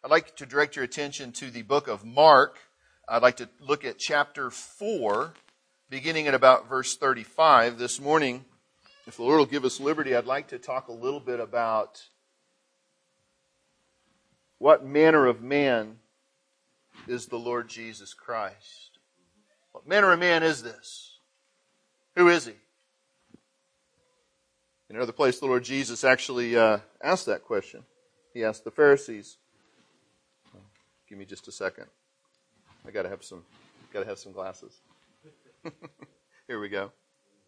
I'd like to direct your attention to the book of Mark. I'd like to look at chapter 4, beginning at about verse 35. This morning, if the Lord will give us liberty, I'd like to talk a little bit about what manner of man is the Lord Jesus Christ. What manner of man is this? Who is He? In another place, the Lord Jesus actually asked that question. He asked the Pharisees. Give me just a second. I gotta have some glasses. Here we go.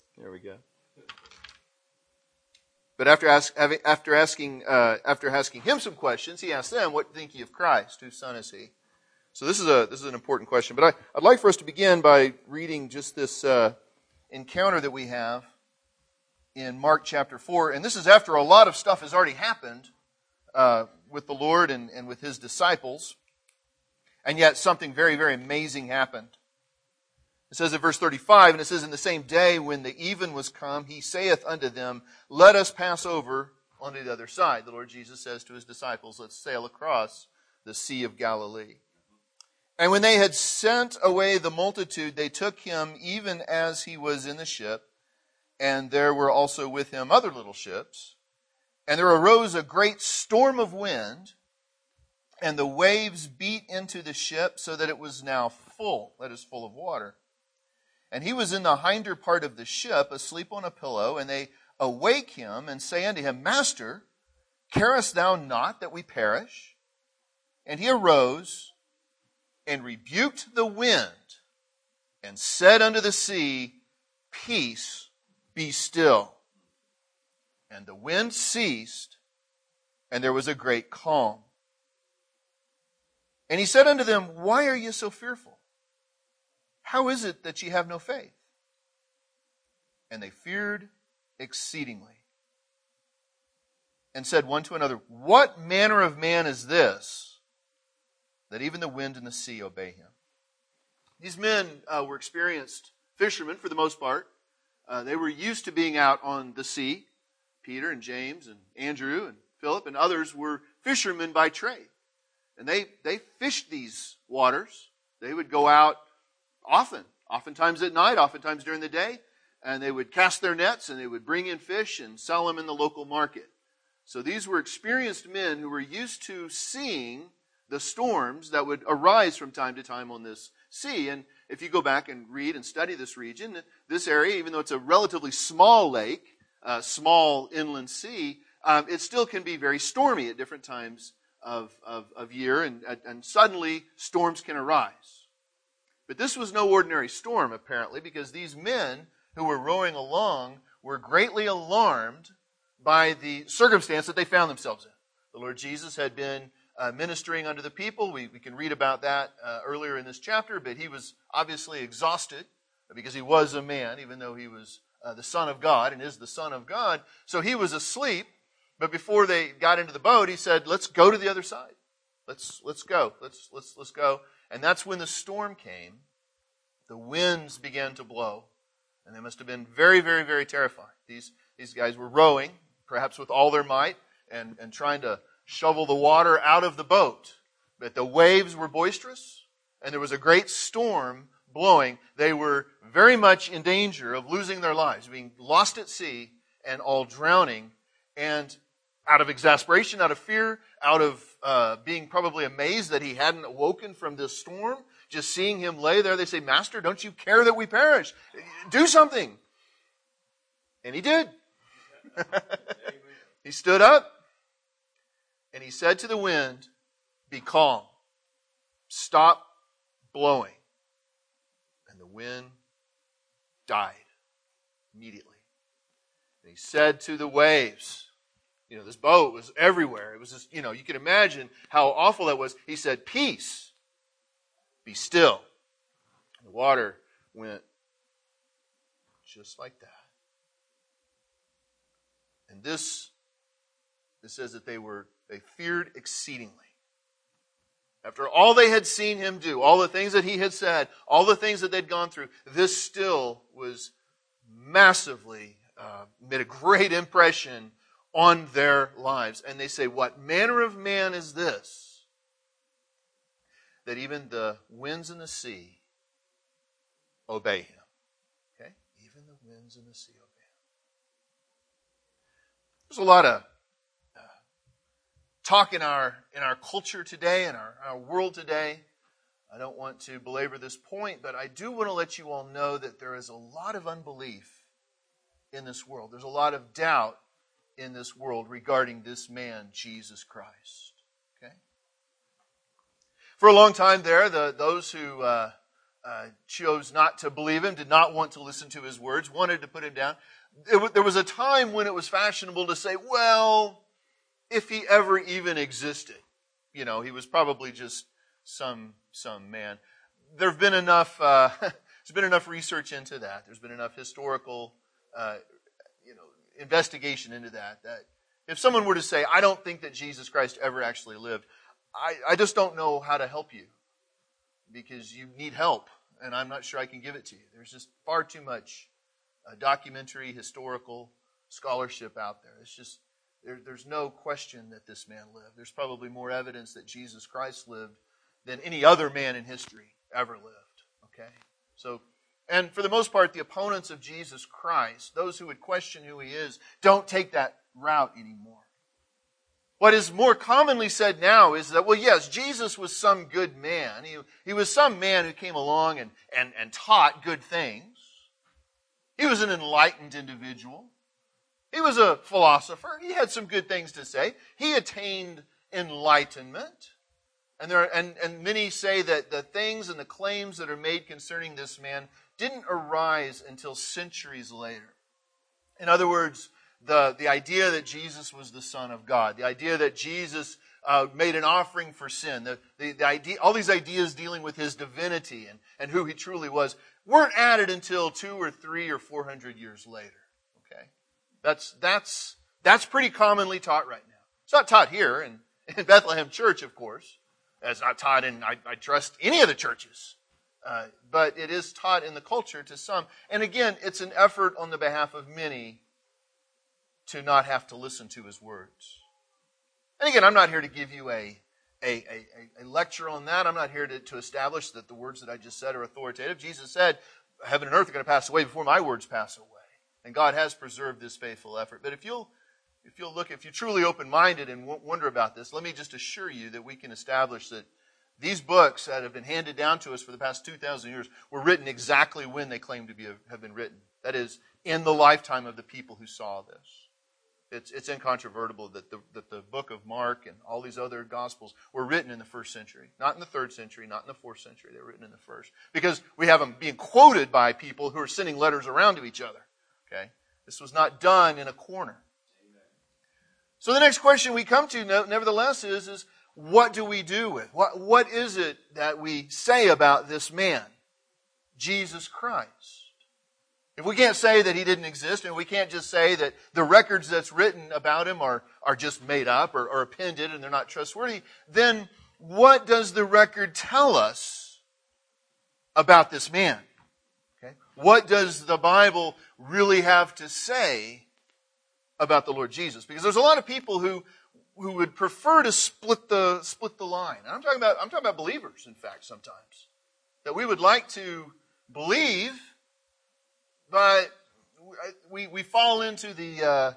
But after asking him some questions, he asked them, "What think ye of Christ? Whose son is he?" So this is an important question. But I'd like for us to begin by reading just this encounter that we have in Mark chapter 4. And this is after a lot of stuff has already happened with the Lord and with His disciples. And yet something very, very amazing happened. It says in verse 35, and it says, "In the same day when the even was come, He saith unto them, Let us pass over unto the other side." The Lord Jesus says to His disciples, let's sail across the Sea of Galilee. "And when they had sent away the multitude, they took Him even as He was in the ship, and there were also with Him other little ships. And there arose a great storm of wind, and the waves beat into the ship, so that it was now full," that is, full of water. "And He was in the hinder part of the ship, asleep on a pillow, and they awake Him, and say unto Him, Master, carest Thou not that we perish? And He arose, and rebuked the wind, and said unto the sea, Peace, be still. And the wind ceased, and there was a great calm. And He said unto them, Why are ye so fearful? How is it that ye have no faith? And they feared exceedingly, and said one to another, What manner of man is this, that even the wind and the sea obey Him?" These men were experienced fishermen for the most part. They were used to being out on the sea. Peter and James and Andrew and Philip and others were fishermen by trade. And they fished these waters. They would go out oftentimes at night, oftentimes during the day, and they would cast their nets and they would bring in fish and sell them in the local market. So these were experienced men who were used to seeing the storms that would arise from time to time on this sea. And if you go back and read and study this region, this area, even though it's a relatively small lake, small inland sea, it still can be very stormy at different times of year, and suddenly storms can arise. But this was no ordinary storm, apparently, because these men who were rowing along were greatly alarmed by the circumstance that they found themselves in. The Lord Jesus had been ministering unto the people. We can read about that earlier in this chapter, but He was obviously exhausted because He was a man, even though He was the Son of God and is the Son of God. So He was asleep. But before they got into the boat, He said, "Let's go to the other side. Let's go. Let's go." And that's when the storm came. The winds began to blow, and they must have been very, very, very terrifying. These guys were rowing, perhaps with all their might, and trying to shovel the water out of the boat. But the waves were boisterous, and there was a great storm blowing. They were very much in danger of losing their lives, being lost at sea and all drowning. And out of exasperation, out of fear, out of being probably amazed that He hadn't awoken from this storm, just seeing Him lay there, they say, "Master, don't you care that we perish? Do something." And He did. He stood up, and He said to the wind, "Be calm. Stop blowing." And the wind died immediately. And He said to the waves, this boat was everywhere. It was just, you can imagine how awful that was. He said, "Peace, be still." The water went just like that. And this says that they feared exceedingly. After all they had seen Him do, all the things that He had said, all the things that they'd gone through, this still was massively, made a great impression on their lives. And they say, "What manner of man is this, that even the winds and the sea obey him. Okay? Even the winds and the sea obey him. There's a lot of talk in our culture today, in our world today. I don't want to belabor this point, but I do want to let you all know that there is a lot of unbelief in this world. There's a lot of doubt in this world regarding this man, Jesus Christ. Okay? For a long time there, those who chose not to believe him, did not want to listen to his words, wanted to put him down. There was a time when it was fashionable to say, well, if he ever even existed, he was probably just some man. There's been enough research into that. There's been enough historical investigation into that if someone were to say, I don't think that Jesus Christ ever actually lived, I just don't know how to help you, because you need help, and I'm not sure I can give it to you. There's just far too much documentary, historical scholarship out there. It's just, there's no question that this man lived. There's probably more evidence that Jesus Christ lived than any other man in history ever lived. Okay? So, and for the most part, the opponents of Jesus Christ, those who would question who he is, don't take that route anymore. What is more commonly said now is that, well, yes, Jesus was some good man. He was some man who came along and taught good things. He was an enlightened individual. He was a philosopher. He had some good things to say. He attained enlightenment. And many say that the things and the claims that are made concerning this man didn't arise until centuries later. In other words, the idea that Jesus was the Son of God, the idea that Jesus made an offering for sin, the idea, all these ideas dealing with his divinity and who he truly was, weren't added until 200 or 300 or 400 years later. Okay, that's pretty commonly taught right now. It's not taught here in Bethlehem Church, of course. It's not taught in, I trust, any of the churches. But it is taught in the culture to some. And again, it's an effort on the behalf of many to not have to listen to his words. And again, I'm not here to give you a lecture on that. I'm not here to establish that the words that I just said are authoritative. Jesus said, heaven and earth are going to pass away before my words pass away. And God has preserved this faithful effort. But if you're truly open-minded and wonder about this, let me just assure you that we can establish that these books that have been handed down to us for the past 2,000 years were written exactly when they claim to have been written. That is, in the lifetime of the people who saw this. It's incontrovertible that the book of Mark and all these other Gospels were written in the 1st century. Not in the 3rd century, not in the 4th century. They were written in the 1st. Because we have them being quoted by people who are sending letters around to each other. Okay? This was not done in a corner. So the next question we come to, nevertheless, is what do we do with? What is it that we say about this man, Jesus Christ? If we can't say that he didn't exist, and we can't just say that the records that's written about him are just made up or appended and they're not trustworthy, then what does the record tell us about this man? Okay? What does the Bible really have to say about the Lord Jesus? Because there's a lot of people who would prefer to split the line. And I'm talking about believers, in fact, sometimes. That we would like to believe, but we fall into the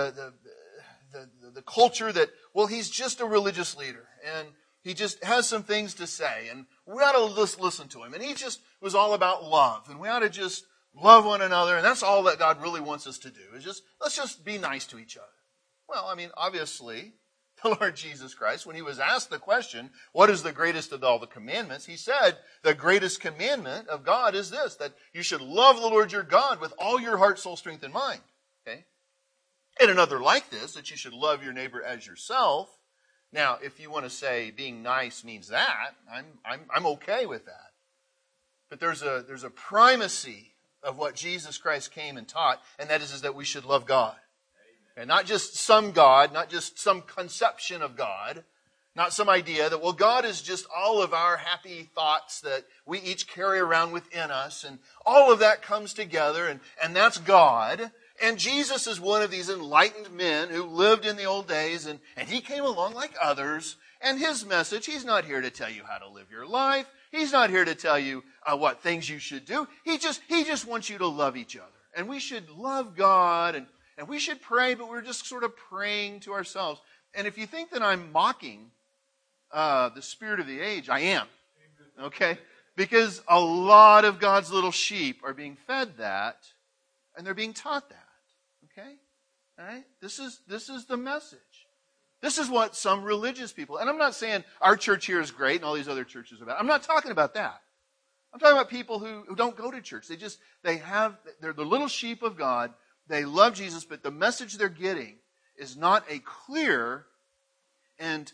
culture that, well, he's just a religious leader, and he just has some things to say, and we ought to just listen to him. And he just was all about love, and we ought to just love one another, and that's all that God really wants us to do. Let's just be nice to each other. Well, I mean, obviously, the Lord Jesus Christ, when he was asked the question, what is the greatest of all the commandments? He said, the greatest commandment of God is this, that you should love the Lord your God with all your heart, soul, strength, and mind. Okay? And another like this, that you should love your neighbor as yourself. Now, if you want to say being nice means that, I'm okay with that. But there's a primacy of what Jesus Christ came and taught, and that is that we should love God. And not just some God, not just some conception of God, not some idea that, well, God is just all of our happy thoughts that we each carry around within us, and all of that comes together, and that's God. And Jesus is one of these enlightened men who lived in the old days, and he came along like others, And his message, he's not here to tell you how to live your life. He's not here to tell you what things you should do. He just wants you to love each other. And we should love God, and we should pray, but we're just sort of praying to ourselves. And if you think that I'm mocking the spirit of the age, I am. Okay? Because a lot of God's little sheep are being fed that, and they're being taught that. Okay? All right? This is the message. This is what some religious people, and I'm not saying our church here is great and all these other churches are bad. I'm not talking about that. I'm talking about people who don't go to church. They're the little sheep of God. They love Jesus, but the message they're getting is not a clear and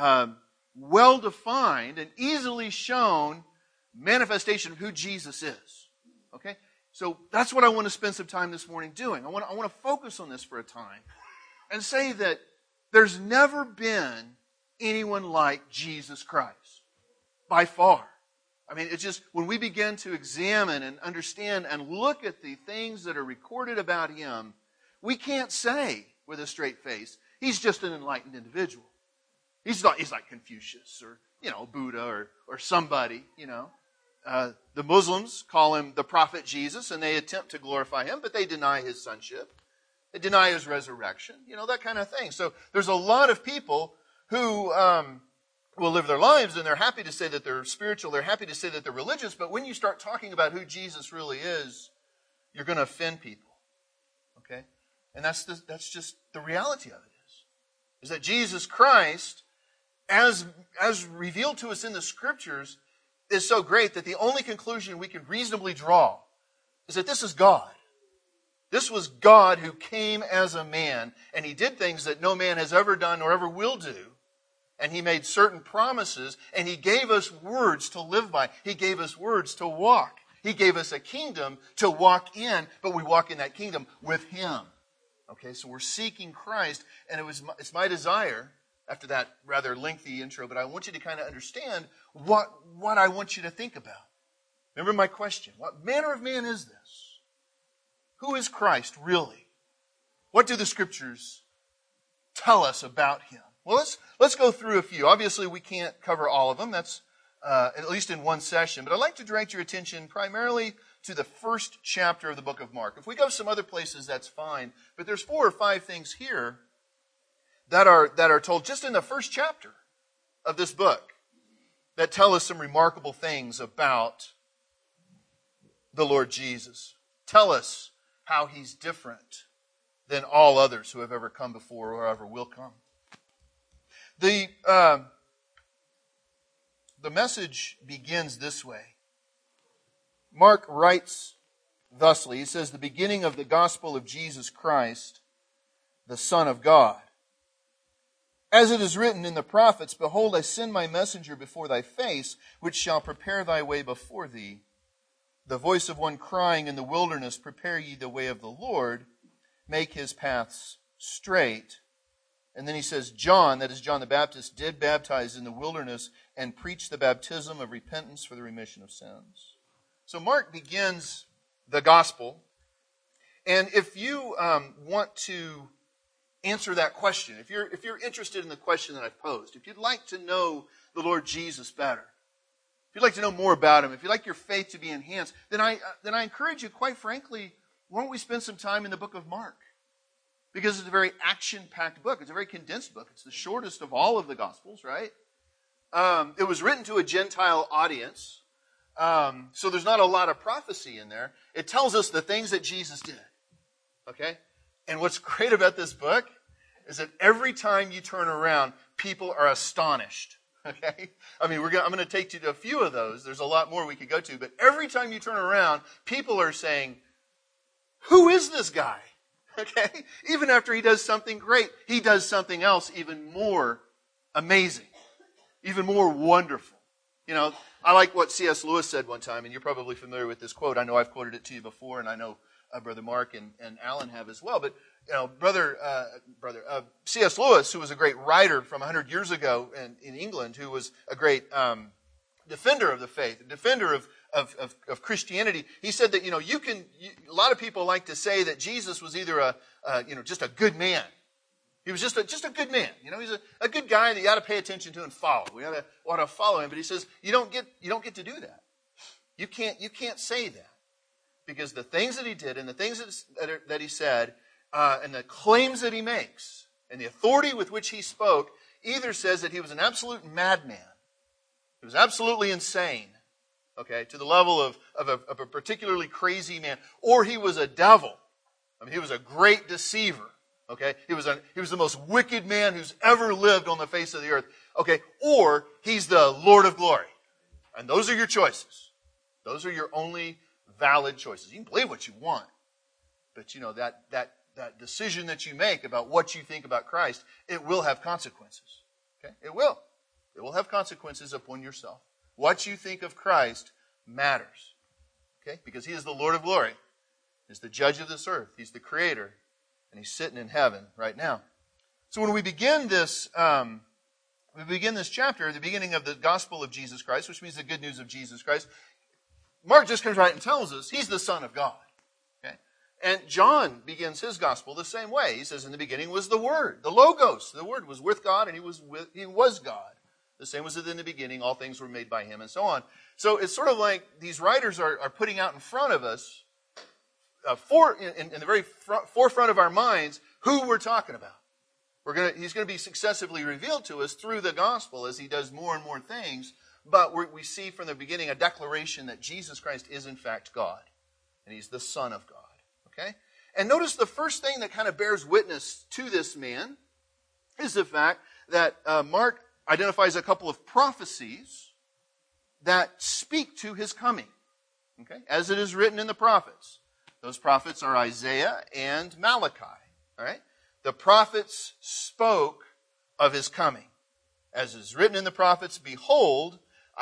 well-defined and easily shown manifestation of who Jesus is. Okay? So that's what I want to spend some time this morning doing. I want to focus on this for a time and say that there's never been anyone like Jesus Christ, by far. I mean, it's just when we begin to examine and understand and look at the things that are recorded about him, we can't say with a straight face, he's just an enlightened individual. He's like Confucius or, Buddha or somebody, The Muslims call him the prophet Jesus, and they attempt to glorify him, but they deny his sonship. They deny his resurrection, that kind of thing. So there's a lot of people who will live their lives, and they're happy to say that they're spiritual, they're happy to say that they're religious, but when you start talking about who Jesus really is, you're going to offend people. Okay? And that's just the reality of it is that Jesus Christ, as revealed to us in the Scriptures, is so great that the only conclusion we can reasonably draw is that this is God. This was God who came as a man, and he did things that no man has ever done or ever will do. And he made certain promises, and he gave us words to live by. He gave us words to walk. He gave us a kingdom to walk in, but we walk in that kingdom with him. Okay, so we're seeking Christ, and it's my desire, after that rather lengthy intro, but I want you to kind of understand what I want you to think about. Remember my question. What manner of man is this? Who is Christ really? What do the Scriptures tell us about him? Well, let's go through a few. Obviously, we can't cover all of them. That's at least in one session. But I'd like to direct your attention primarily to the first chapter of the book of Mark. If we go some other places, that's fine. But there's 4 or 5 things here that are told just in the first chapter of this book that tell us some remarkable things about the Lord Jesus. Tell us how he's different than all others who have ever come before or ever will come. The message begins this way. Mark writes thusly. He says, the beginning of the gospel of Jesus Christ, the Son of God. As it is written in the prophets, behold, I send my messenger before thy face, which shall prepare thy way before thee. The voice of one crying in the wilderness, prepare ye the way of the Lord, make his paths straight. And then he says, John, that is John the Baptist, did baptize in the wilderness and preach the baptism of repentance for the remission of sins. So Mark begins the gospel. And if you want to answer that question, if you're interested in the question that I've posed, if you'd like to know the Lord Jesus better, if you'd like to know more about him, if you'd like your faith to be enhanced, then I encourage you, quite frankly, why don't we spend some time in the book of Mark? Because it's a very action-packed book. It's a very condensed book. It's the shortest of all of the Gospels, right? It was written to a Gentile audience, so there's not a lot of prophecy in there. It tells us the things that Jesus did, okay? And what's great about this book is that every time you turn around, people are astonished, okay? I mean, I'm going to take you to a few of those. There's a lot more we could go to, but every time you turn around, people are saying, who is this guy? Okay? Even after he does something great, he does something else even more amazing, even more wonderful. I like what C.S. Lewis said one time, and you're probably familiar with this quote. I know I've quoted it to you before, and I know Brother Mark and Alan have as well. But, C.S. Lewis, who was a great writer from 100 years ago in England, who was a great defender of the faith, a defender of Christianity, he said that, a lot of people like to say that Jesus was either just a good man. He was just a good man. He's a good guy that you ought to pay attention to and follow. We ought to follow him. But he says, you don't get to do that. You can't say that. Because the things that he did and the things that he said and the claims that he makes and the authority with which he spoke either says that he was an absolute madman. He was absolutely insane, okay, to the level of a particularly crazy man, or he was a devil. I mean, he was a great deceiver, okay? He was the most wicked man who's ever lived on the face of the earth, okay? Or he's the Lord of glory. And those are your choices. Those are your only valid choices. You can believe what you want, but that decision that you make about what you think about Christ, it will have consequences. Okay? It will. It will have consequences upon yourself. What you think of Christ matters. Okay? Because he is the Lord of glory. He's the judge of this earth. He's the creator. And he's sitting in heaven right now. So when we begin this chapter, the beginning of the gospel of Jesus Christ, which means the good news of Jesus Christ, Mark just comes right and tells us he's the Son of God. Okay? And John begins his gospel the same way. He says, in the beginning was the Word, the Logos. The Word was with God, and he was God. The same was in the beginning. All things were made by him, and so on. So it's sort of like these writers are putting out in front of us, in the very forefront of our minds, who we're talking about. He's going to be successively revealed to us through the gospel as he does more and more things. But we see from the beginning a declaration that Jesus Christ is in fact God. And he's the Son of God. Okay? And notice the first thing that kind of bears witness to this man is the fact that Mark identifies a couple of prophecies that speak to his coming. Okay? As it is written in the prophets. Those prophets are Isaiah and Malachi. All right? The prophets spoke of his coming. As is written in the prophets, behold,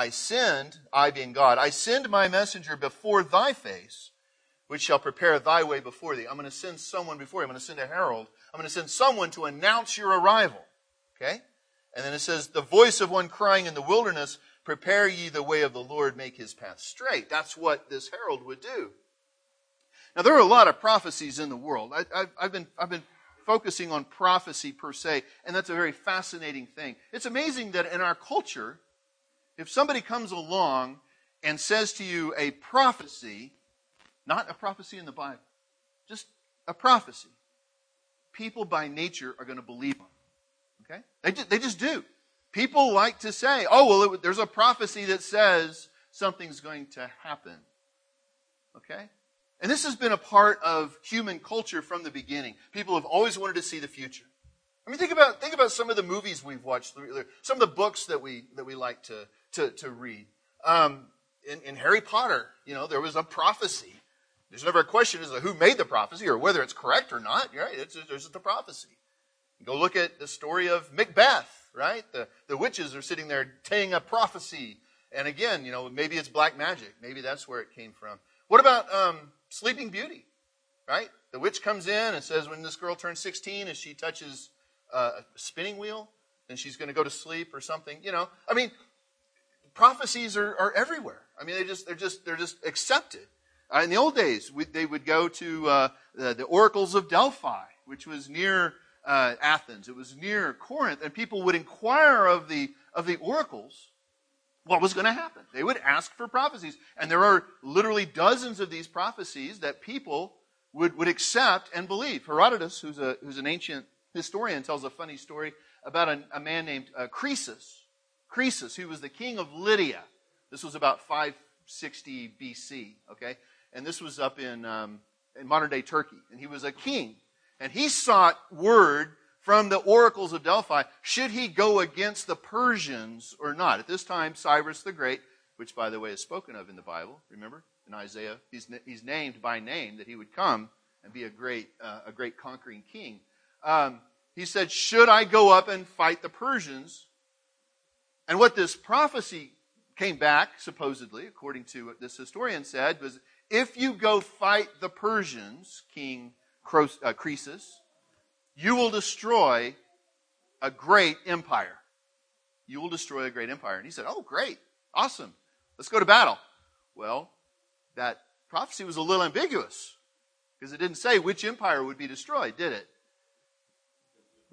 I being God, I send my messenger before thy face, which shall prepare thy way before thee. I'm going to send someone before you. I'm going to send a herald. I'm going to send someone to announce your arrival. Okay? And then it says, the voice of one crying in the wilderness, prepare ye the way of the Lord, make his path straight. That's what this herald would do. Now, there are a lot of prophecies in the world. I've been focusing on prophecy per se, and that's a very fascinating thing. It's amazing that in our culture, if somebody comes along and says to you a prophecy, not a prophecy in the Bible, just a prophecy, people by nature are going to believe them. Okay? They just do. People like to say, oh, well, there's a prophecy that says something's going to happen. Okay? And this has been a part of human culture from the beginning. People have always wanted to see the future. I mean, think about some of the movies we've watched, some of the books that we like to read. In Harry Potter, there was a prophecy. There's never a question as to who made the prophecy or whether it's correct or not. Right? There's the prophecy. Go look at the story of Macbeth, right? The witches are sitting there saying a prophecy. And again, maybe it's black magic. Maybe that's where it came from. What about Sleeping Beauty, right? The witch comes in and says when this girl turns 16 and she touches a spinning wheel, then she's going to go to sleep or something. I mean, prophecies are everywhere. I mean, they're just accepted. In the old days, they would go to the oracles of Delphi, which was near Athens. It was near Corinth, and people would inquire of the oracles what was going to happen. They would ask for prophecies, and there are literally dozens of these prophecies that people would accept and believe. Herodotus, who's an ancient historian, tells a funny story about a man named Croesus. Croesus, who was the king of Lydia. This was about 560 BC. Okay, and this was up in modern-day Turkey, and he was a king. And he sought word from the oracles of Delphi, should he go against the Persians or not? At this time, Cyrus the Great, which, by the way, is spoken of in the Bible, remember? In Isaiah, he's named by name that he would come and be a great conquering king. He said, should I go up and fight the Persians? And what this prophecy came back, supposedly, according to what this historian said, was, if you go fight the Persians, King Croesus, you will destroy a great empire. You will destroy a great empire. And he said, oh, great, awesome, let's go to battle. Well, that prophecy was a little ambiguous because it didn't say which empire would be destroyed, did it?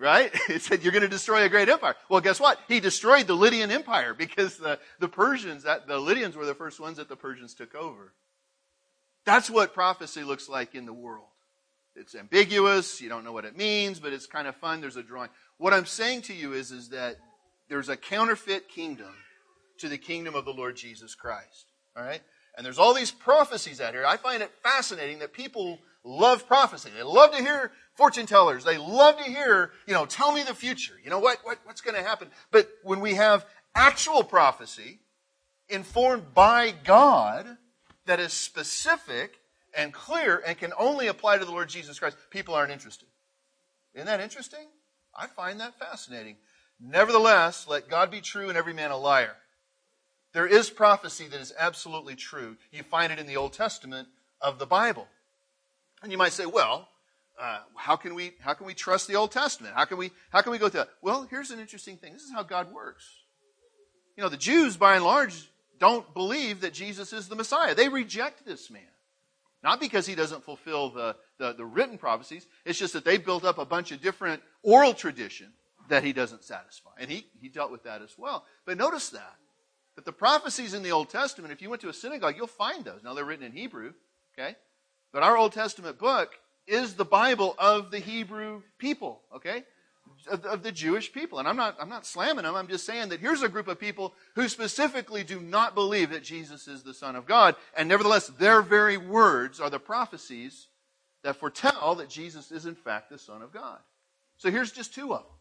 right? It said, you're going to destroy a great empire. Well, guess what? He destroyed the Lydian Empire because the Persians, the Lydians were the first ones that the Persians took over. That's what prophecy looks like in the world. It's ambiguous. You don't know what it means, but it's kind of fun. There's a drawing. What I'm saying to you is that there's a counterfeit kingdom to the kingdom of the Lord Jesus Christ. All right? And there's all these prophecies out here. I find it fascinating that people love prophecy. They love to hear fortune tellers. They love to hear, tell me the future. You know what's going to happen. But when we have actual prophecy informed by God that is specific and clear and can only apply to the Lord Jesus Christ, people aren't interested. Isn't that interesting? I find that fascinating. Nevertheless, let God be true and every man a liar. There is prophecy that is absolutely true. You find it in the Old Testament of the Bible. And you might say, well, how can we trust the Old Testament? How can we go through that? Well, here's an interesting thing. This is how God works. The Jews, by and large, don't believe that Jesus is the Messiah. They reject this man. Not because he doesn't fulfill the written prophecies. It's just that they built up a bunch of different oral tradition that he doesn't satisfy. And he dealt with that as well. But notice that the prophecies in the Old Testament, if you went to a synagogue, you'll find those. Now, they're written in Hebrew, okay? But our Old Testament book is the Bible of the Hebrew people, okay? Of the Jewish people. And I'm not slamming them. I'm just saying that here's a group of people who specifically do not believe that Jesus is the Son of God. And nevertheless, their very words are the prophecies that foretell that Jesus is in fact the Son of God. So here's just two of them.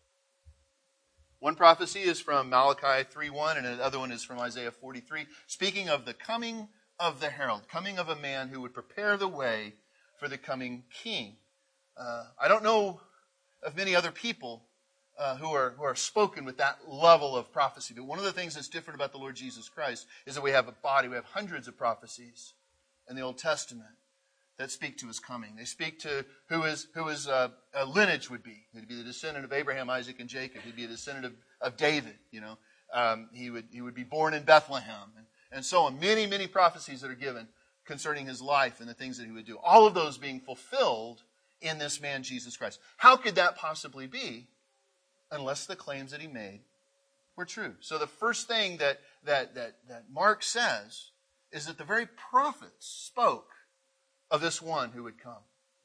One prophecy is from Malachi 3:1, and another one is from Isaiah 43, speaking of the coming of the herald, coming of a man who would prepare the way for the coming king. I don't know of many other people who are spoken with that level of prophecy. But one of the things that's different about the Lord Jesus Christ is that we have a body. We have hundreds of prophecies in the Old Testament that speak to his coming. They speak to who his lineage would be. He'd be the descendant of Abraham, Isaac, and Jacob. He'd be a descendant of David. He would be born in Bethlehem, and so on. Many, many prophecies that are given concerning his life and the things that he would do. All of those being fulfilled in this man, Jesus Christ. How could that possibly be unless the claims that he made were true? So the first thing that Mark says is that the very prophets spoke of this one who would come.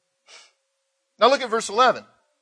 Now look at verse 11.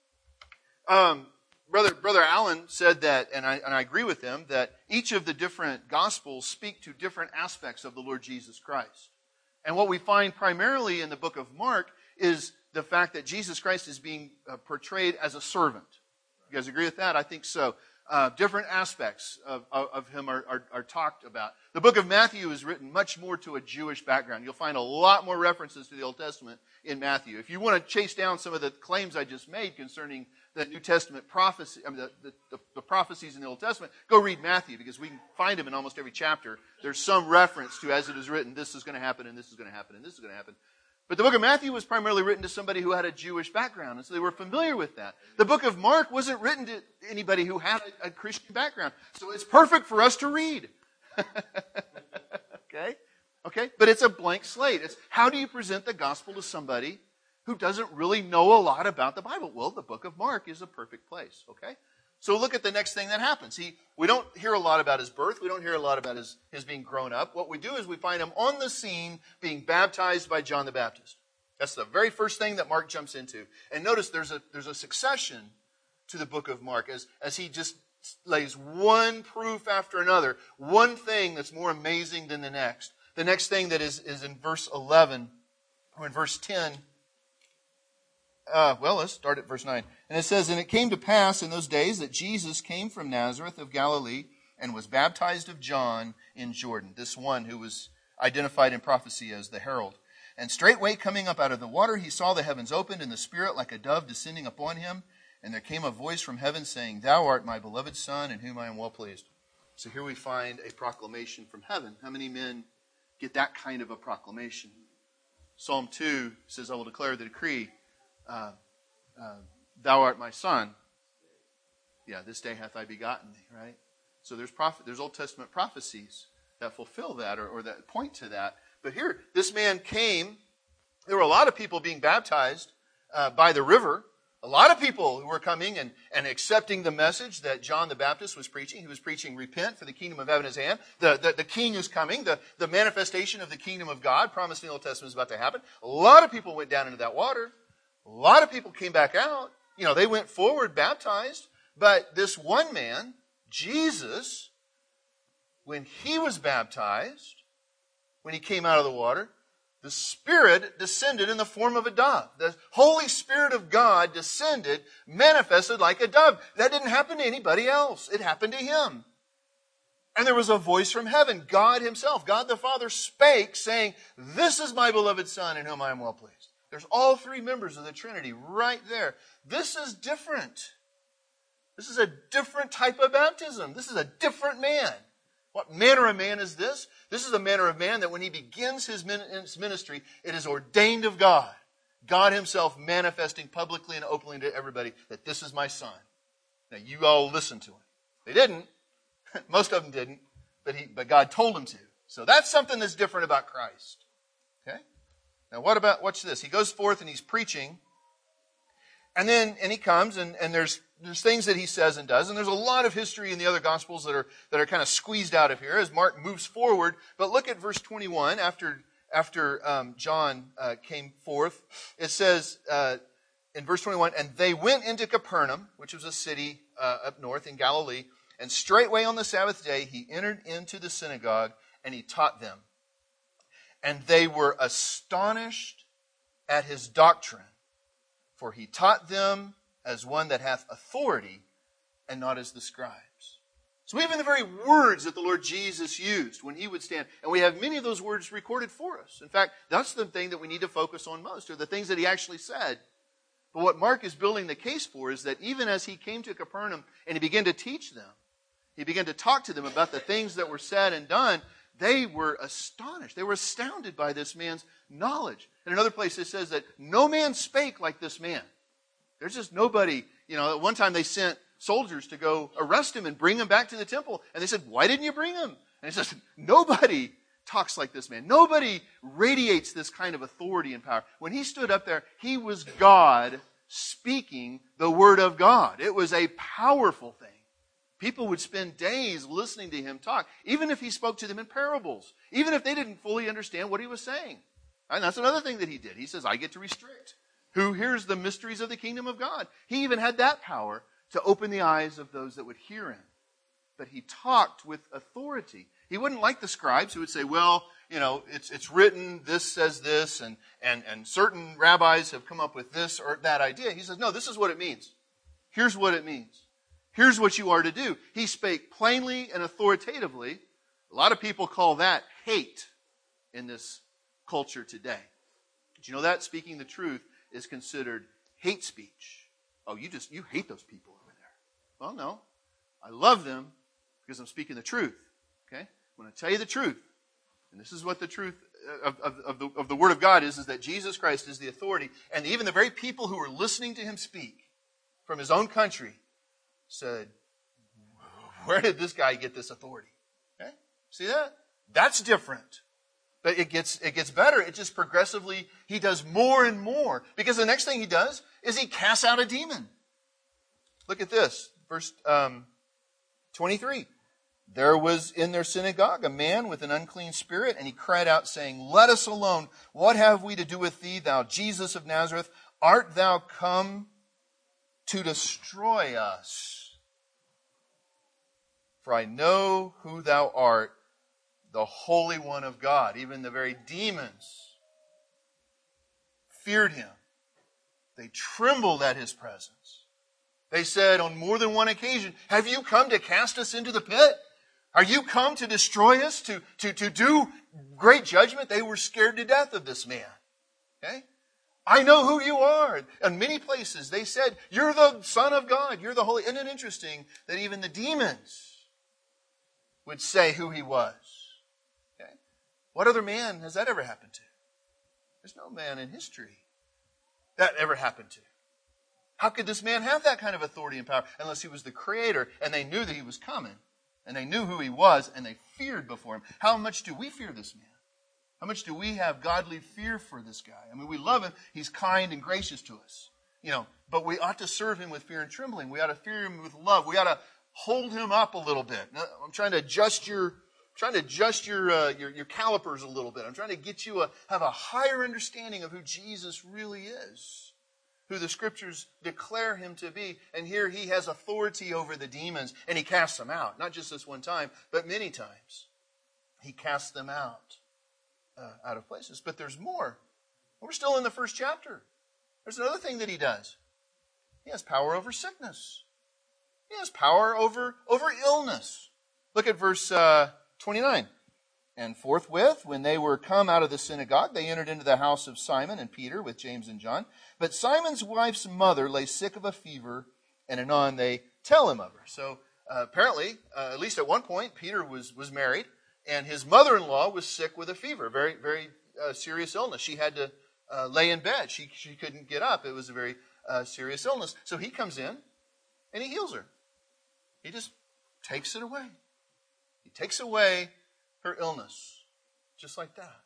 Brother Allen said that, and I agree with him, that each of the different Gospels speak to different aspects of the Lord Jesus Christ. And what we find primarily in the book of Mark is the fact that Jesus Christ is being portrayed as a servant. You guys agree with that? I think so. Different aspects of him are talked about. The book of Matthew is written much more to a Jewish background. You'll find a lot more references to the Old Testament in Matthew. If you want to chase down some of the claims I just made concerning the New Testament prophecy, the prophecies in the Old Testament, go read Matthew, because we can find them in almost every chapter. There's some reference to, as it is written, this is going to happen, and this is going to happen, and this is going to happen. But the book of Matthew was primarily written to somebody who had a Jewish background, and so they were familiar with that. The book of Mark wasn't written to anybody who had a Christian background, so it's perfect for us to read. Okay? But it's a blank slate. It's how do you present the gospel to somebody who doesn't really know a lot about the Bible? Well, the book of Mark is a perfect place, okay? So look at the next thing that happens. We don't hear a lot about his birth. We don't hear a lot about his being grown up. What we do is we find him on the scene being baptized by John the Baptist. That's the very first thing that Mark jumps into. And notice there's a succession to the book of Mark as he just lays one proof after another, one thing that's more amazing than the next. The next thing that is in verse 11 or in verse 10. Let's start at verse 9. And it says, "And it came to pass in those days that Jesus came from Nazareth of Galilee and was baptized of John in Jordan." This one who was identified in prophecy as the herald. "And straightway coming up out of the water, he saw the heavens opened and the Spirit like a dove descending upon him. And there came a voice from heaven saying, 'Thou art my beloved Son, in whom I am well pleased.'" So here we find a proclamation from heaven. How many men get that kind of a proclamation? Psalm 2 says, "I will declare the decree. Thou art my son. Yeah, this day hath I begotten thee," right? So there's Old Testament prophecies that fulfill that or that point to that. But here, this man came. There were a lot of people being baptized by the river. A lot of people who were coming and accepting the message that John the Baptist was preaching. He was preaching, repent, for the kingdom of heaven is at hand. The king is coming. The manifestation of the kingdom of God promised in the Old Testament is about to happen. A lot of people went down into that water. A lot of people came back out. They went forward baptized. But this one man, Jesus, when he was baptized, when he came out of the water, the Spirit descended in the form of a dove. The Holy Spirit of God descended, manifested like a dove. That didn't happen to anybody else. It happened to him. And there was a voice from heaven. God himself, God the Father, spake, saying, "This is my beloved Son, in whom I am well pleased." There's all three members of the Trinity right there. This is different. This is a different type of baptism. This is a different man. What manner of man is this? This is a manner of man that when he begins his ministry, it is ordained of God. God himself manifesting publicly and openly to everybody that this is my Son. Now you all listen to him. They didn't. Most of them didn't. But God told them to. So that's something that's different about Christ. Okay? Now watch this. He goes forth and he's preaching. And he comes and there's things that he says and does, and there's a lot of history in the other Gospels that are kind of squeezed out of here as Mark moves forward. But look at verse 21. After John came forth, it says in verse 21, "And they went into Capernaum," which was a city up north in Galilee, "and straightway on the Sabbath day he entered into the synagogue and he taught them. And they were astonished at his doctrine, for he taught them as one that hath authority, and not as the scribes." So even the very words that the Lord Jesus used when he would stand, and we have many of those words recorded for us. In fact, that's the thing that we need to focus on most, are the things that he actually said. But what Mark is building the case for is that even as he came to Capernaum and he began to teach them, he began to talk to them about the things that were said and done, they were astonished. They were astounded by this man's knowledge. In another place it says that no man spake like this man. There's just nobody. At one time they sent soldiers to go arrest him and bring him back to the temple. And they said, "Why didn't you bring him?" And he says, "Nobody talks like this man. Nobody radiates this kind of authority and power." When he stood up there, he was God speaking the word of God. It was a powerful thing. People would spend days listening to him talk, even if he spoke to them in parables, even if they didn't fully understand what he was saying. And that's another thing that he did. He says, "I get to restrict who hears the mysteries of the kingdom of God." He even had that power to open the eyes of those that would hear him. But he talked with authority. He wouldn't like the scribes who would say, "Well, it's written, this says this, and certain rabbis have come up with this or that idea." He says, "No, this is what it means. Here's what it means. Here's what you are to do." He spake plainly and authoritatively. A lot of people call that hate in this culture today. Did you know that? Speaking the truth is considered hate speech. "Oh, you hate those people over there." Well, no. I love them because I'm speaking the truth. Okay? When I tell you the truth, and this is what the truth of the Word of God is that Jesus Christ is the authority, and even the very people who were listening to him speak from his own country said, "Where did this guy get this authority?" Okay? See that? That's different. But it gets better. It just progressively, he does more and more. Because the next thing he does is he casts out a demon. Look at this. Verse 23. "There was in their synagogue a man with an unclean spirit, and he cried out, saying, Let us alone. What have we to do with thee, thou Jesus of Nazareth? Art thou come to destroy us? For I know who thou art, the Holy One of God." Even the very demons feared him. They trembled at his presence. They said on more than one occasion, "Have you come to cast us into the pit? Are you come to destroy us, to do great judgment?" They were scared to death of this man. Okay? "I know who you are." In many places they said, "You're the Son of God. You're the Holy." Isn't it interesting that even the demons would say who he was? Okay? What other man has that ever happened to? There's no man in history that ever happened to. How could this man have that kind of authority and power unless he was the creator and they knew that he was coming and they knew who he was and they feared before him? How much do we fear this man? How much do we have godly fear for this guy? I mean, we love him. He's kind and gracious to us. but we ought to serve him with fear and trembling. We ought to fear him with love. We ought to hold him up a little bit. Now, I'm trying to adjust your calipers a little bit. I'm trying to get you have a higher understanding of who Jesus really is, who the Scriptures declare him to be. And here he has authority over the demons, and he casts them out. Not just this one time, but many times. He casts them out of places. But there's more. We're still in the first chapter. There's another thing that he does. He has power over sickness. He has power over illness. Look at verse 29. And forthwith, when they were come out of the synagogue, they entered into the house of Simon and Peter with James and John. But Simon's wife's mother lay sick of a fever, and anon they tell him of her. So apparently, at least at one point, Peter was married, and his mother-in-law was sick with a fever, very, very serious illness. She had to lay in bed. She couldn't get up. It was a very serious illness. So he comes in, and he heals her. He just takes it away. He takes away her illness, just like that.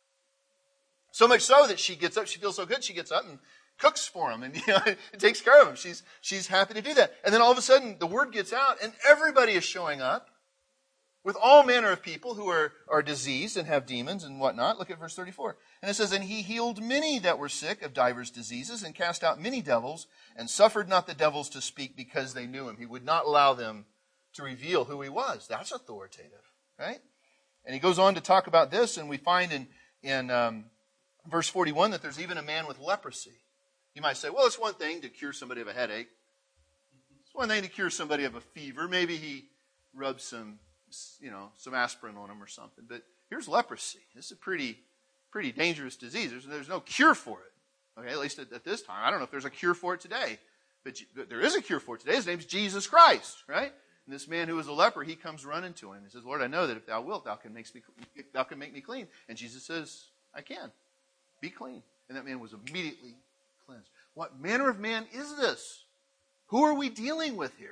So much so that she gets up, she feels so good, she gets up and cooks for him and takes care of him. She's happy to do that. And then all of a sudden, the word gets out, and everybody is showing up with all manner of people who are diseased and have demons and whatnot. Look at verse 34. And it says, And he healed many that were sick of divers diseases, and cast out many devils, and suffered not the devils to speak, because they knew him. He would not allow them to reveal who he was. That's authoritative, right? And he goes on to talk about this, and we find in verse 41 that there's even a man with leprosy. You might say, well, it's one thing to cure somebody of a headache. It's one thing to cure somebody of a fever. Maybe he rubs some aspirin on him or something. But here's leprosy. This is a pretty dangerous disease. There's no cure for it. Okay, at least at this time. I don't know if there's a cure for it today. But there is a cure for it today. His name's Jesus Christ, right? And this man who was a leper, he comes running to him. He says, Lord, I know that if thou wilt, thou can make me clean. And Jesus says, I can. Be clean. And that man was immediately cleansed. What manner of man is this? Who are we dealing with here?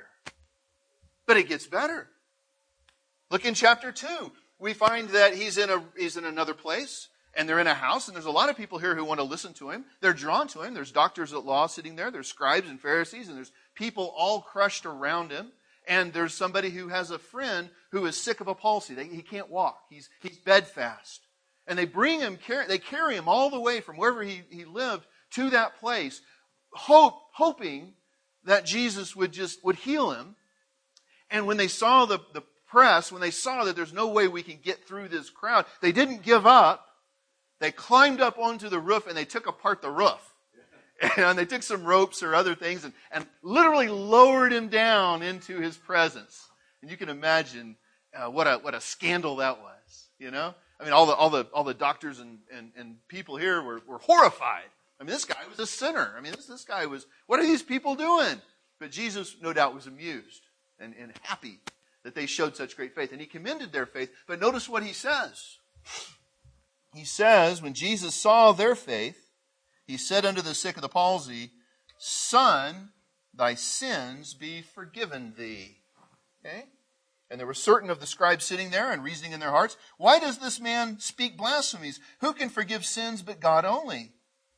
But it gets better. Look in chapter 2. We find that he's in another place, and they're in a house, and there's a lot of people here who want to listen to him. They're drawn to him. There's doctors at law sitting there. There's scribes and Pharisees, and there's people all crushed around him. And there's somebody who has a friend who is sick of a palsy. He can't walk. He's bedfast. And they bring him, they carry him all the way from wherever he lived to that place, hoping that Jesus would heal him. And when they saw the press, when they saw that there's no way we can get through this crowd, they didn't give up. They climbed up onto the roof and they took apart the roof. And they took some ropes or other things and literally lowered him down into his presence. And you can imagine what a scandal that was. You know, I mean, all the doctors and people here were horrified. I mean, this guy was a sinner. I mean, this guy was. What are these people doing? But Jesus, no doubt, was amused and happy that they showed such great faith, and he commended their faith. But notice what he says. He says, when Jesus saw their faith, he said unto the sick of the palsy, Son, thy sins be forgiven thee. Okay? And there were certain of the scribes sitting there and reasoning in their hearts, why does this man speak blasphemies? Who can forgive sins but God only?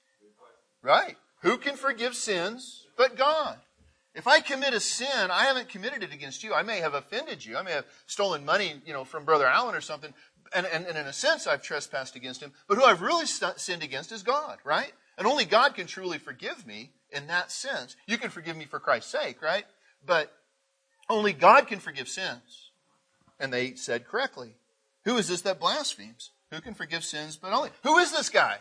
Right. Who can forgive sins but God? If I commit a sin, I haven't committed it against you. I may have offended you. I may have stolen money, from Brother Allen or something. And in a sense, I've trespassed against him. But who I've really sinned against is God, right? And only God can truly forgive me in that sense. You can forgive me for Christ's sake, right? But only God can forgive sins. And they said correctly, who is this that blasphemes? Who can forgive sins but only? Who is this guy?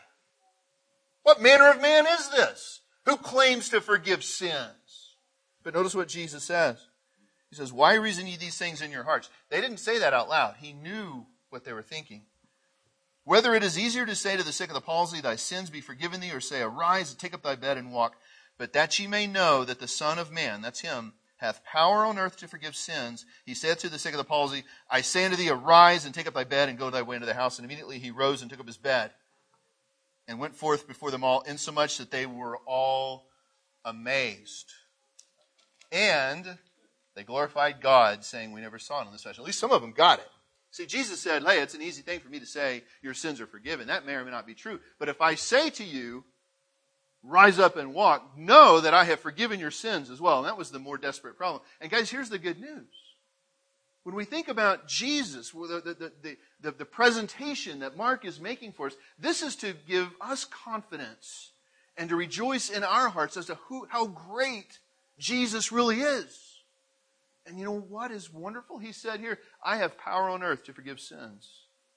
What manner of man is this who claims to forgive sins? But notice what Jesus says. He says, why reason ye these things in your hearts? They didn't say that out loud. He knew what they were thinking. Whether it is easier to say to the sick of the palsy, thy sins be forgiven thee, or say, arise and take up thy bed and walk. But that ye may know that the Son of Man, that's him, hath power on earth to forgive sins. He said to the sick of the palsy, I say unto thee, arise and take up thy bed and go thy way into the house. And immediately he rose and took up his bed and went forth before them all, insomuch that they were all amazed. And they glorified God, saying, we never saw it in this fashion. At least some of them got it. See, Jesus said, hey, it's an easy thing for me to say your sins are forgiven. That may or may not be true. But if I say to you, rise up and walk. Know that I have forgiven your sins as well. And that was the more desperate problem. And guys, here's the good news. When we think about Jesus, the presentation that Mark is making for us, this is to give us confidence and to rejoice in our hearts as to how great Jesus really is. And you know what is wonderful? He said here, I have power on earth to forgive sins.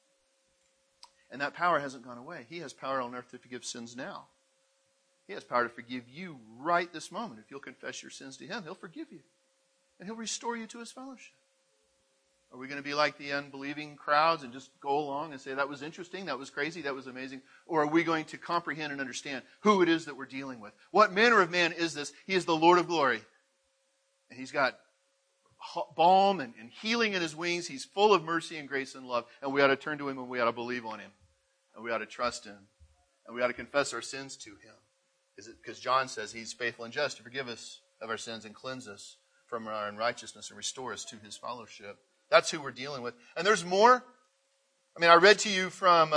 And that power hasn't gone away. He has power on earth to forgive sins now. He has power to forgive you right this moment. If you'll confess your sins to Him, He'll forgive you. And He'll restore you to His fellowship. Are we going to be like the unbelieving crowds and just go along and say, that was interesting, that was crazy, that was amazing? Or are we going to comprehend and understand who it is that we're dealing with? What manner of man is this? He is the Lord of glory. And He's got balm and healing in His wings. He's full of mercy and grace and love. And we ought to turn to Him and we ought to believe on Him. And we ought to trust Him. And we ought to confess our sins to Him. Because John says He's faithful and just to forgive us of our sins and cleanse us from our unrighteousness and restore us to His fellowship. That's who we're dealing with. And there's more. I mean, I read to you from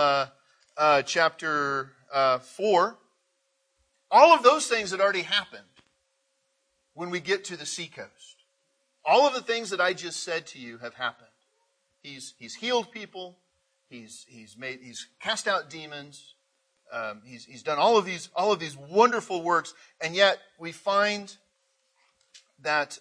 chapter 4. All of those things had already happened when we get to the seacoast. All of the things that I just said to you have happened. He's healed people. He's cast out demons. He's done all of these wonderful works, and yet we find that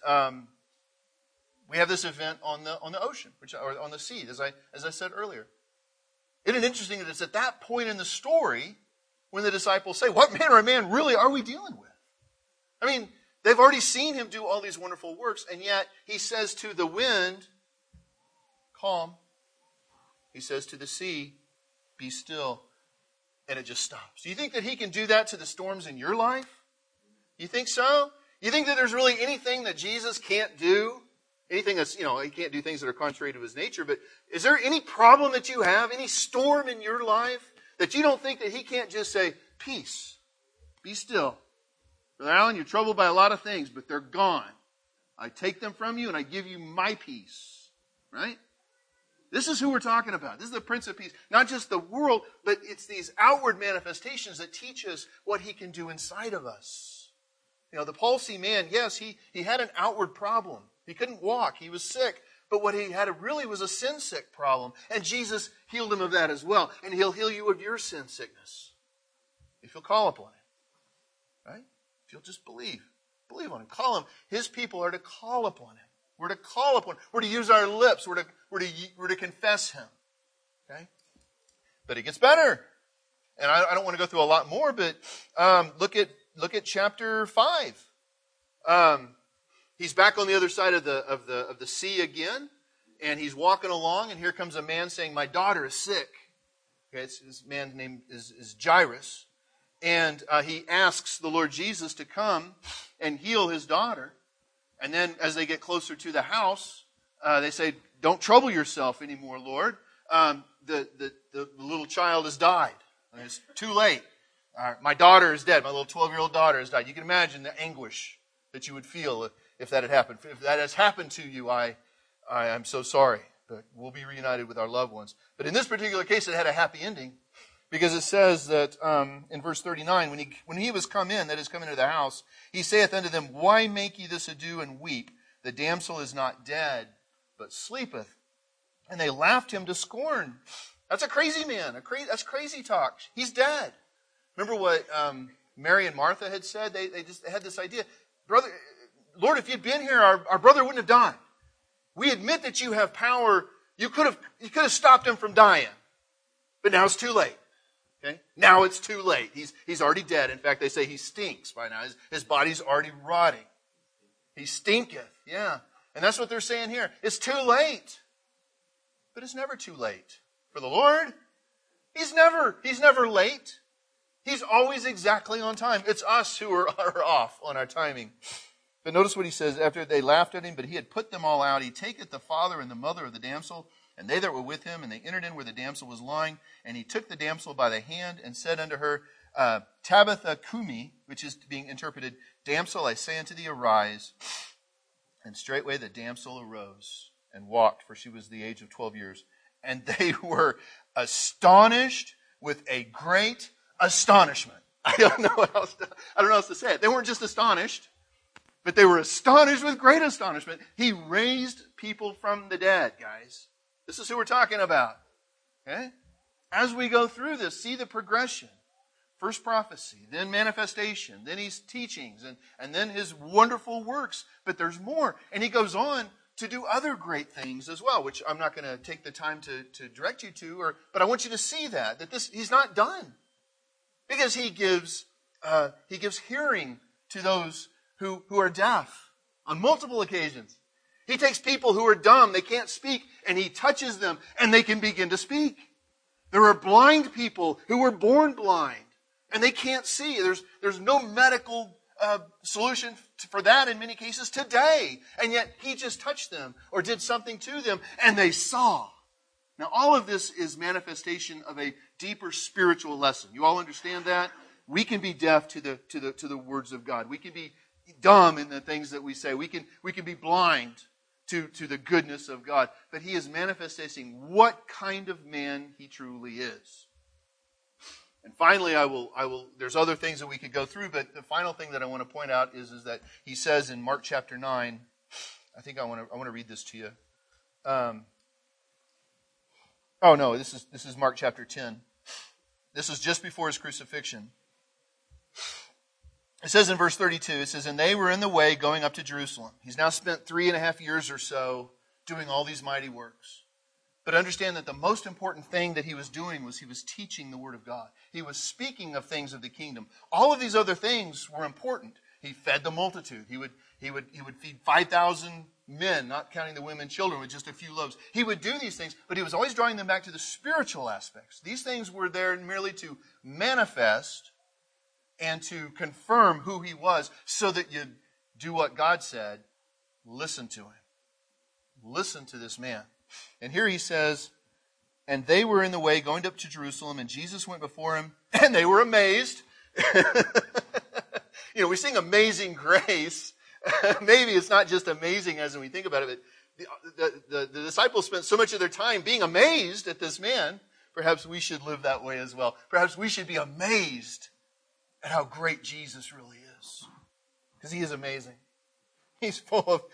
we have this event on the ocean, or on the sea, as I said earlier. Isn't it interesting that it's at that point in the story when the disciples say, "What manner of man really are we dealing with?" I mean, they've already seen Him do all these wonderful works, and yet He says to the wind, "Calm." He says to the sea, "Be still." And it just stops. Do you think that He can do that to the storms in your life? You think so? You think that there's really anything that Jesus can't do? Anything that's, He can't do things that are contrary to His nature, but is there any problem that you have, any storm in your life, that you don't think that He can't just say, "Peace, be still. Brother Allen, you're troubled by a lot of things, but they're gone. I take them from you and I give you my peace." Right? This is who we're talking about. This is the Prince of Peace. Not just the world, but it's these outward manifestations that teach us what He can do inside of us. The palsy man, yes, he had an outward problem. He couldn't walk. He was sick. But what he had really was a sin-sick problem. And Jesus healed him of that as well. And He'll heal you of your sin sickness if you'll call upon Him. Right? If you'll just believe. Believe on Him. Call Him. His people are to call upon Him. We're to call upon Him. We're to use our lips. We're to confess Him. Okay? But it gets better. And I don't want to go through a lot more, but look at chapter 5. He's back on the other side of the sea again, and he's walking along, and here comes a man saying, "My daughter is sick." Okay, this man's name is Jairus, and he asks the Lord Jesus to come and heal his daughter. And then as they get closer to the house, they say, "Don't trouble yourself anymore, Lord. The little child has died. It's too late. My daughter is dead. My little 12-year-old daughter has died." You can imagine the anguish that you would feel if that had happened. If that has happened to you, I'm so sorry. But we'll be reunited with our loved ones. But in this particular case, it had a happy ending. Because it says that in verse 39, when he was come in, that is, come into the house, he saith unto them, "Why make ye this ado and weep? The damsel is not dead, but sleepeth." And they laughed him to scorn. That's a crazy man. That's crazy talk. He's dead. Remember what Mary and Martha had said? They just had this idea. "Brother, Lord, if you'd been here, our brother wouldn't have died. We admit that you have power. You could have stopped him from dying. But now it's too late." Okay? Now it's too late. He's already dead. In fact, they say he stinks by now. His body's already rotting. He stinketh. Yeah. And that's what they're saying here. It's too late. But it's never too late. For the Lord, He's never late. He's always exactly on time. It's us who are off on our timing. But notice what he says. After they laughed at him, but he had put them all out, he taketh the father and the mother of the damsel, and they that were with him, and they entered in where the damsel was lying. And he took the damsel by the hand and said unto her, Tabitha cumi, which is being interpreted, "Damsel, I say unto thee, arise." And straightway the damsel arose and walked, for she was the age of 12 years. And they were astonished with a great astonishment. I don't know how else to say it. They weren't just astonished, but they were astonished with great astonishment. He raised people from the dead, guys. This is who we're talking about. Okay? As we go through this, see the progression. First prophecy, then manifestation, then his teachings, and then his wonderful works. But there's more. And he goes on to do other great things as well, which I'm not going to take the time to direct you to, but I want you to see that he's not done. Because he gives hearing to those who are deaf on multiple occasions. He takes people who are dumb, they can't speak, and he touches them, and they can begin to speak. There are blind people who were born blind, and they can't see. There's no medical solution for that in many cases today. And yet he just touched them or did something to them, and they saw. Now all of this is manifestation of a deeper spiritual lesson. You all understand that? We can be deaf to the words of God. We can be dumb in the things that we say. We can be blind to the goodness of God. But he is manifesting what kind of man he truly is. And finally, I will. There's other things that we could go through, but the final thing that I want to point out is that he says in Mark chapter 9. I think I want to read this to you. This is Mark chapter 10. This is just before his crucifixion. It says in verse 32, it says, "And they were in the way going up to Jerusalem." He's now spent 3.5 years or so doing all these mighty works. But understand that the most important thing that he was doing was he was teaching the Word of God. He was speaking of things of the kingdom. All of these other things were important. He fed the multitude. He would feed 5,000 men, not counting the women and children, with just a few loaves. He would do these things, but he was always drawing them back to the spiritual aspects. These things were there merely to manifest and to confirm who he was, so that you'd do what God said. Listen to him. Listen to this man. And here he says, "And they were in the way going up to Jerusalem, and Jesus went before him, and they were amazed." We sing Amazing Grace. Maybe it's not just amazing as we think about it, but the disciples spent so much of their time being amazed at this man. Perhaps we should live that way as well. Perhaps we should be amazed at how great Jesus really is. Because he is amazing. He's full of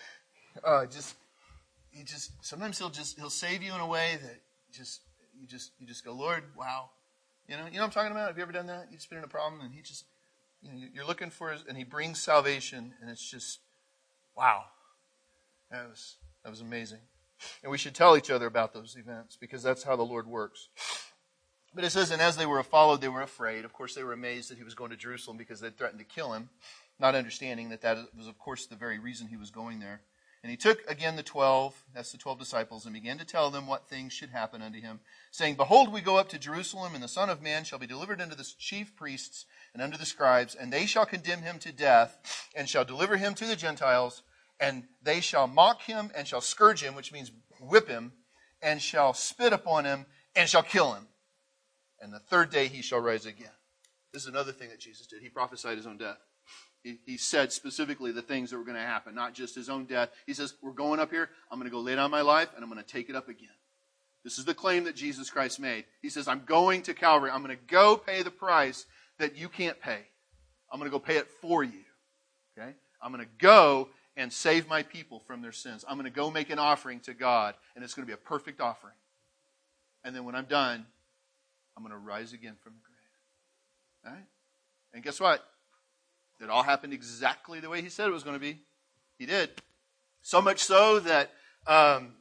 sometimes he'll save you in a way that you just go, "Lord, wow." You know what I'm talking about? Have you ever done that? You've been in a problem and he just, you're looking for his, and he brings salvation, and it's just, wow. That was amazing. And we should tell each other about those events, because that's how the Lord works. But it says, "And as they were followed, they were afraid." Of course, they were amazed that he was going to Jerusalem, because they threatened to kill him, not understanding that was, of course, the very reason he was going there. "And he took again the 12, that's the 12 disciples, and began to tell them what things should happen unto him, saying, Behold, we go up to Jerusalem, and the Son of Man shall be delivered unto the chief priests and unto the scribes, and they shall condemn him to death, and shall deliver him to the Gentiles, and they shall mock him, and shall scourge him," which means whip him, "and shall spit upon him, and shall kill him. And the third day he shall rise again." This is another thing that Jesus did. He prophesied his own death. He said specifically the things that were going to happen, not just his own death. He says, "We're going up here. I'm going to go lay down my life, and I'm going to take it up again." This is the claim that Jesus Christ made. He says, "I'm going to Calvary. I'm going to go pay the price that you can't pay. I'm going to go pay it for you. Okay? I'm going to go and save my people from their sins. I'm going to go make an offering to God, and it's going to be a perfect offering. And then when I'm done, I'm going to rise again from the grave." All right? And guess what? It all happened exactly the way he said it was going to be. He did. So much so that on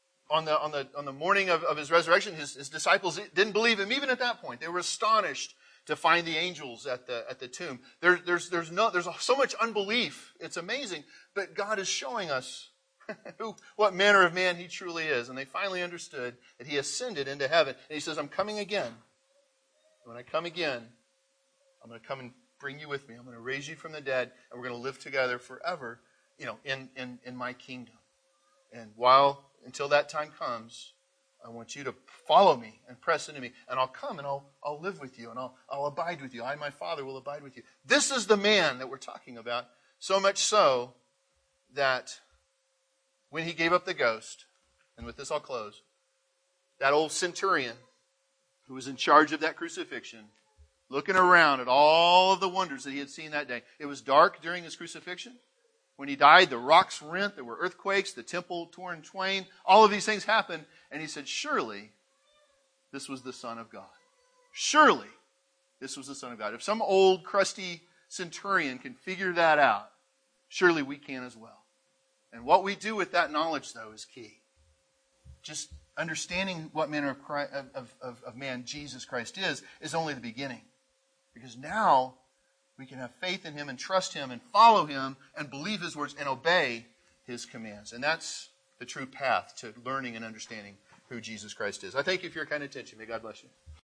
the morning of his resurrection, his disciples didn't believe him. Even at that point, they were astonished to find the angels at the tomb. There's so much unbelief. It's amazing. But God is showing us what manner of man he truly is. And they finally understood that he ascended into heaven. And he says, "I'm coming again. When I come again, I'm going to come and bring you with me. I'm going to raise you from the dead, and we're going to live together forever, in my kingdom. And until that time comes, I want you to follow me and press into me, and I'll come and I'll live with you, and I'll abide with you. I and my Father will abide with you." This is the man that we're talking about. So much so that when he gave up the ghost, and with this I'll close, that old centurion who was in charge of that crucifixion looking around at all of the wonders that he had seen that day. It was dark during his crucifixion. When he died, the rocks rent, there were earthquakes, the temple torn in twain. All of these things happened. And he said, surely this was the Son of God. Surely this was the Son of God. If some old crusty centurion can figure that out, surely we can as well. And what we do with that knowledge, though, is key. Just understanding what manner of man Jesus Christ is only the beginning. Because now we can have faith in him and trust him and follow him and believe his words and obey his commands. And that's the true path to learning and understanding who Jesus Christ is. I thank you for your kind attention. May God bless you.